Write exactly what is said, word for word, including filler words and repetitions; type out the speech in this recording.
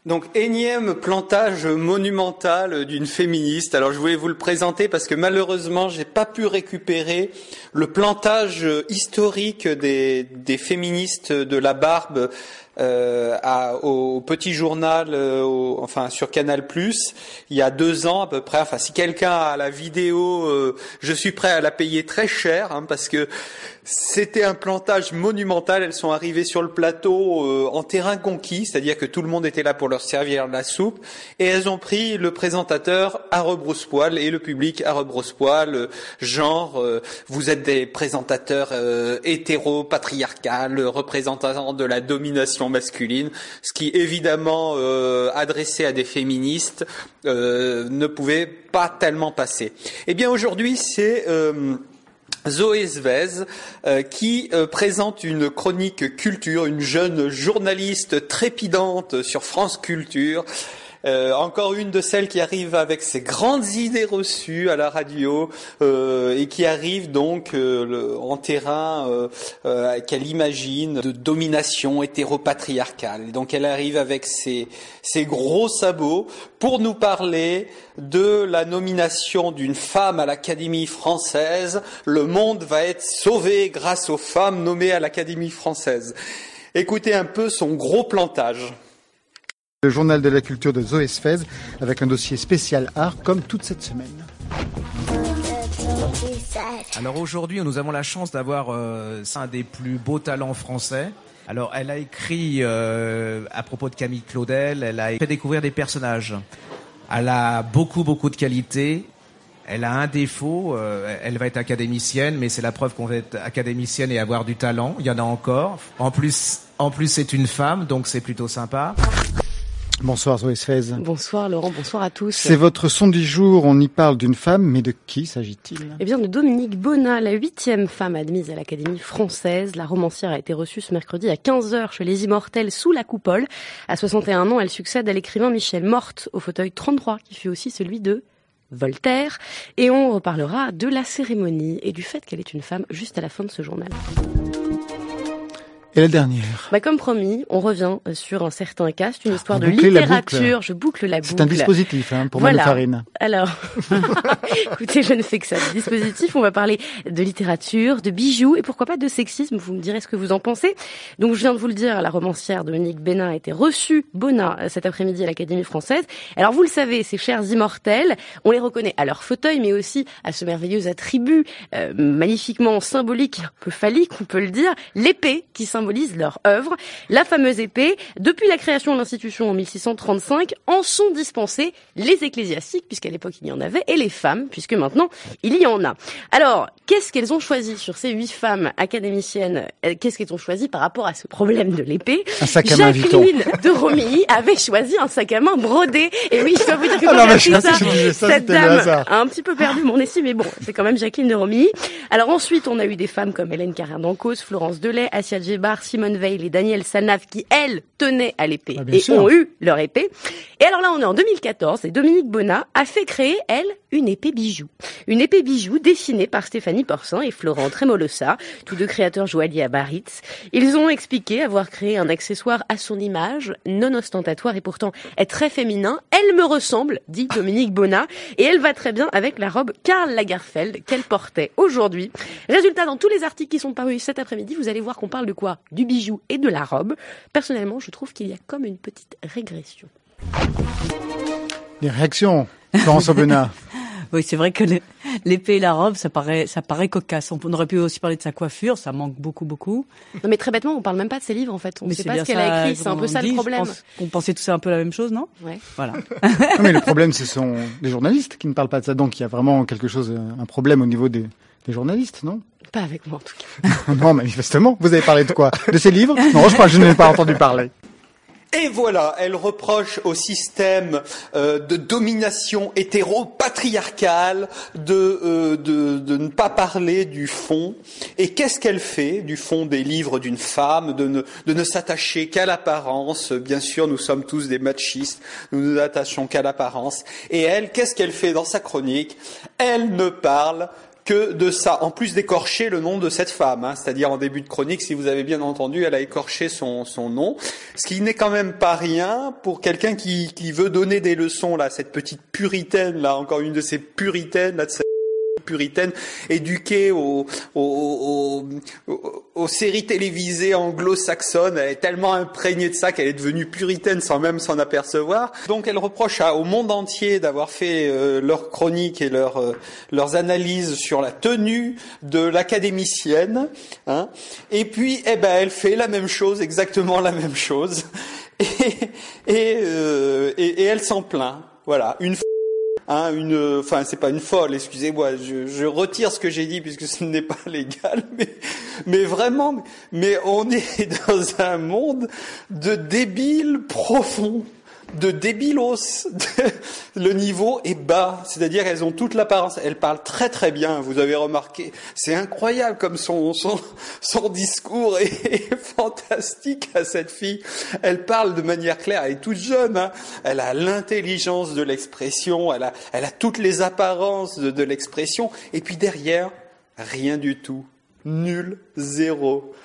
Donc, énième plantage monumental d'une féministe. Alors, je voulais vous le présenter parce que malheureusement, j'ai pas pu récupérer le plantage historique des, des féministes de la Barbe euh, à, au, au Petit Journal, euh, au, enfin sur Canal plus, il y a deux ans à peu près. Enfin, si quelqu'un a la vidéo, euh, je suis prêt à la payer très cher, hein, parce que c'était un plantage monumental. Elles sont arrivées sur le plateau euh, en terrain conquis, c'est-à-dire que tout le monde était là pour leur servir la soupe, et elles ont pris le présentateur à rebrousse-poil et le public à rebrousse-poil, euh, genre euh, vous êtes des présentateurs euh, hétéro-patriarcales, représentants de la domination masculine, ce qui évidemment euh, adressé à des féministes euh, ne pouvait pas tellement passer. Eh bien aujourd'hui c'est euh, Zoé Svez, euh, qui euh, présente une chronique culture, une jeune journaliste trépidante sur France Culture. Euh, encore une de celles qui arrive avec ses grandes idées reçues à la radio euh, et qui arrive donc euh, le, en terrain euh, euh, qu'elle imagine de domination hétéropatriarcale. Donc elle arrive avec ses, ses gros sabots pour nous parler de la nomination d'une femme à l'Académie française. Le monde va être sauvé grâce aux femmes nommées à l'Académie française. Écoutez un peu son gros plantage. Le journal de la culture de Zoé Svez avec un dossier spécial art comme toute cette semaine. Alors aujourd'hui, nous avons la chance d'avoir euh, un des plus beaux talents français. Alors elle a écrit euh, à propos de Camille Claudel, elle a fait découvrir des personnages. Elle a beaucoup beaucoup de qualités. Elle a un défaut, euh, elle va être académicienne, mais c'est la preuve qu'on va être académicienne et avoir du talent. Il y en a encore. En plus, en plus c'est une femme, donc c'est plutôt sympa. Bonsoir Zoé Svez. Bonsoir Laurent, bonsoir à tous. C'est votre son du jour, on y parle d'une femme, mais de qui s'agit-il ? Eh bien de Dominique Bonnat, la huitième femme admise à l'Académie française. La romancière a été reçue ce mercredi à quinze heures chez les Immortels sous la coupole. À soixante et un ans, elle succède à l'écrivain Michel Morte au fauteuil trente-trois, qui fut aussi celui de Voltaire. Et on reparlera de la cérémonie et du fait qu'elle est une femme juste à la fin de ce journal. Et la dernière. Bah comme promis, on revient sur un certain cas. C'est une histoire Vous de bouclez littérature. Je boucle la boucle. C'est un dispositif hein, pour voilà. Manu Farine. Alors, écoutez, je ne fais que ça. Dispositif, on va parler de littérature, de bijoux et pourquoi pas de sexisme. Vous me direz ce que vous en pensez. Donc, je viens de vous le dire, la romancière Dominique Bonnat a été reçue, Bonnat, cet après-midi à l'Académie française. Alors, vous le savez, ces chers immortels, on les reconnaît à leur fauteuil, mais aussi à ce merveilleux attribut euh, magnifiquement symbolique, un peu phallique, on peut le dire, l'épée qui symbolise leur œuvre. La fameuse épée, depuis la création de l'institution en mille six cent trente-cinq, en sont dispensés les ecclésiastiques, puisqu'à l'époque il y en avait, et les femmes, puisque maintenant il y en a. Alors, qu'est-ce qu'elles ont choisi sur ces huit femmes académiciennes? Qu'est-ce qu'elles ont choisi par rapport à ce problème de l'épée? Un sac à main Jacqueline de Romilly avait choisi un sac à main brodé. Et oui, je dois vous dire que quand Alors, j'ai appris ça, ça, ça cette dame a un petit peu perdu mon essai, mais bon, c'est quand même Jacqueline de Romilly. Alors ensuite, on a eu des femmes comme Hélène Carrère d'Encausse, Florence Delay, Assia Djebar, Simone Veil et Danielle Sanave qui, elles, tenaient à l'épée ah, et sûr. ont eu leur épée. Et alors là, on est en deux mille quatorze et Dominique Bonnat a fait créer, elle, une épée bijou. Une épée bijou dessinée par Stéphanie Porcin et Florent Tremolosa, tous deux créateurs joailliers à Biarritz. Ils ont expliqué avoir créé un accessoire à son image, non ostentatoire et pourtant est très féminin. Elle me ressemble, dit Dominique Bonnat, et elle va très bien avec la robe Karl Lagerfeld qu'elle portait aujourd'hui. Résultat, dans tous les articles qui sont parus cet après-midi, vous allez voir qu'on parle de quoi? Du bijou et de la robe. Personnellement, je trouve qu'il y a comme une petite régression. Les réactions, Florence Aubenas. Oui, c'est vrai que l'épée et la robe, ça paraît, ça paraît cocasse. On aurait pu aussi parler de sa coiffure, ça manque beaucoup, beaucoup. Non, mais très bêtement, on parle même pas de ses livres, en fait. On ne sait pas ce qu'elle a écrit. C'est un peu ça dit, le problème. Je pense qu'on pensait tous un peu la même chose, non? Ouais. Voilà. Non, mais le problème, ce sont les journalistes qui ne parlent pas de ça. Donc, il y a vraiment quelque chose, un problème au niveau des, des journalistes, non? Pas avec moi, en tout cas. Non, manifestement. Vous avez parlé de quoi? De ces livres? Non, je crois que je n'ai pas entendu parler. Et voilà, elle reproche au système euh, de domination hétéro-patriarcale de, euh, de, de ne pas parler du fond. Et qu'est-ce qu'elle fait du fond des livres d'une femme, de ne, de ne s'attacher qu'à l'apparence? Bien sûr, nous sommes tous des machistes, nous nous attachons qu'à l'apparence. Et elle, qu'est-ce qu'elle fait dans sa chronique? Elle ne parle que de ça, en plus d'écorcher le nom de cette femme, hein, c'est-à-dire en début de chronique, si vous avez bien entendu, elle a écorché son, son nom, ce qui n'est quand même pas rien pour quelqu'un qui, qui veut donner des leçons, là, cette petite puritaine, là, encore une de ces puritaines, là, de cette puritaine, éduquée aux, aux, aux, aux, aux séries télévisées anglo-saxonnes. Elle est tellement imprégnée de ça qu'elle est devenue puritaine sans même s'en apercevoir. Donc elle reproche à, au monde entier d'avoir fait euh, leurs chroniques et leurs, euh, leurs analyses sur la tenue de l'académicienne. Hein. Et puis, eh ben, elle fait la même chose, exactement la même chose. Et, et, euh, et, et elle s'en plaint. Voilà, une Hein, une, enfin, c'est pas une folle, excusez-moi, je, je retire ce que j'ai dit puisque ce n'est pas légal, mais, mais vraiment, mais on est dans un monde de débiles profonds, de débilos. Le niveau est bas, c'est-à-dire qu'elles ont toute l'apparence. Elle parle très très bien, vous avez remarqué. C'est incroyable comme son son son discours est, est fantastique à cette fille. Elle parle de manière claire. Elle est toute jeune, hein. Elle a l'intelligence de l'expression. Elle a elle a toutes les apparences de, de l'expression. Et puis derrière, rien du tout, nul, zéro.